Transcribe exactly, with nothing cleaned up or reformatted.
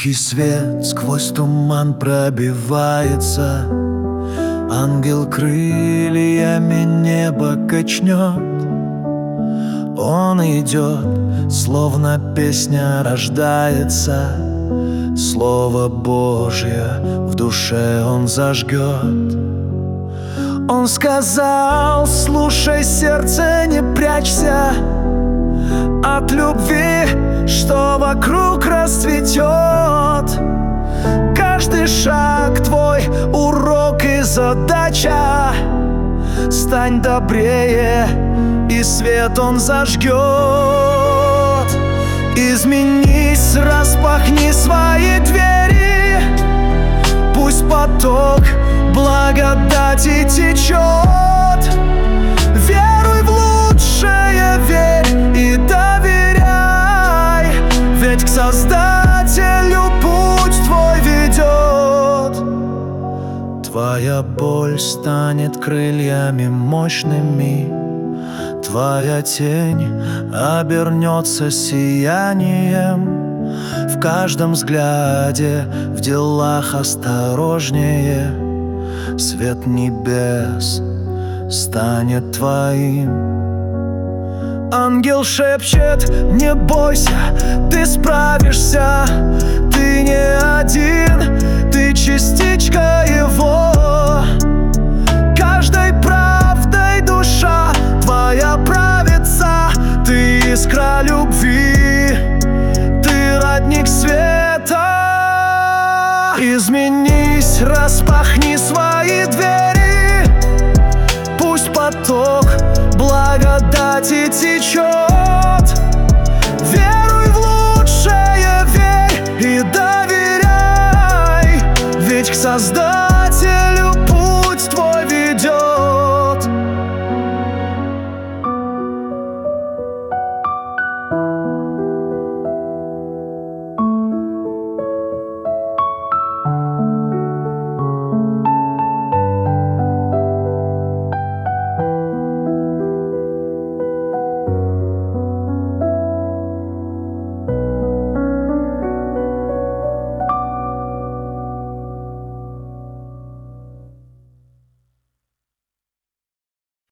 Тихий свет сквозь туман пробивается, ангел крыльями небо качнет. Он идет, словно песня рождается, Слово Божье в душе он зажгет. Он сказал: слушай, сердце, не прячься от любви, что вокруг расцветет. Каждый шаг твой урок и задача. Стань добрее, и свет он зажгет. Изменись, распахни свои двери, пусть поток благодати течет. Веруй в лучшее, верь и доверяй, ведь к Создателю путь твой ведет. Твоя боль станет крыльями мощными, твоя тень обернется сиянием. В каждом взгляде, в делах осторожнее, свет небес станет твоим. Ангел шепчет: не бойся, ты справишься. Ты не один, ты частичка его. Каждой правдой душа твоя правится. Ты искра любви, ты родник света. Изменись, распахни свои двери, пусть поток благодати течет. Веруй в лучшее, верь и доверяй, ведь к Создателю